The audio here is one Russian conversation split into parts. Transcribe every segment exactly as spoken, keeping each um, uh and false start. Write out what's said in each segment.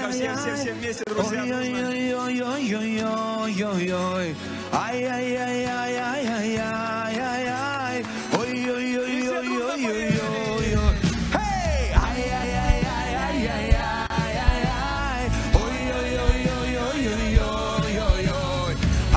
все, все, все вместе, друзья. Ой-ой-ой-ой-ой-ой-ой. Ай-яй-яй-яй-яй-яй-яй. Ой-ой-ой-ой-ой-ой-ой. Hey! Ай-яй-яй-яй-яй-яй-яй. Ой-ой-ой-ой-ой-ой-ой.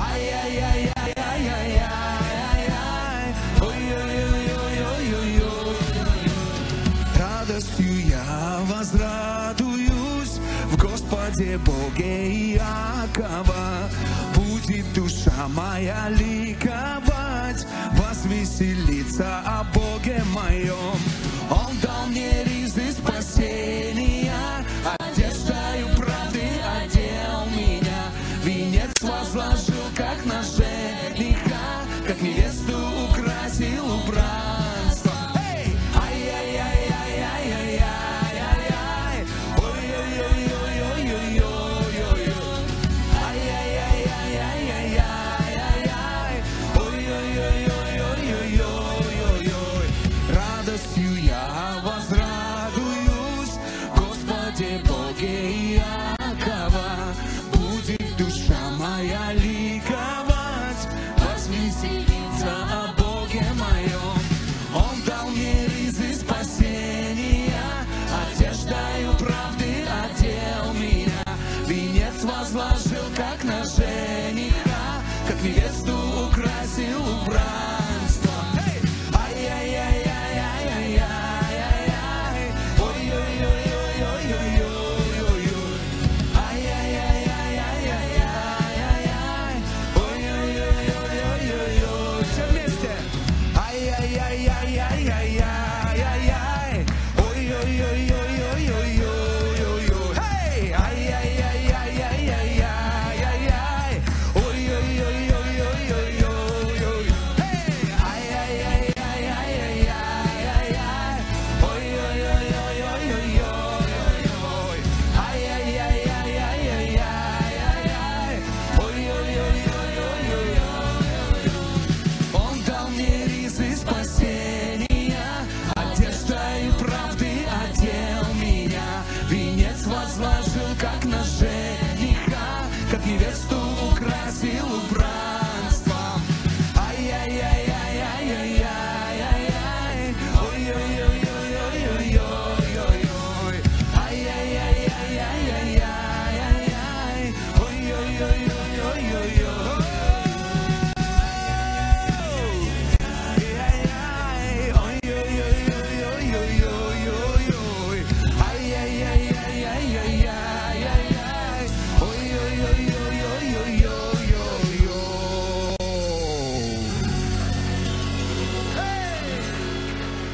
Ай-яй-яй-яй-яй-яй-яй. Ой-ой-ой-ой-ой-ой. Радостью я возрадуюсь в Господе Боге Иакова. Будет душа моя ликовать, возвеселиться о Боге моем. Он дал мне ризы спасения, одеждою правды одел меня. Венец возложил, как на жениха, как невесту украсил убранство. Эй! Ай-яй-яй-яй-яй-яй-яй. Ой-ой-ой-ой-ой-ой-ой. Ай-яй-яй-яй-яй-яй-яй. Ой-ой-ой-ой-ой-ой-ой. Радостью я возрадуюсь, Господи Боге Иакова. Будет душа моя ликовать, возвеселиться о Боге моем. Он дал мне ризы спасения, одеждою правды одел меня. Венец возложил, как на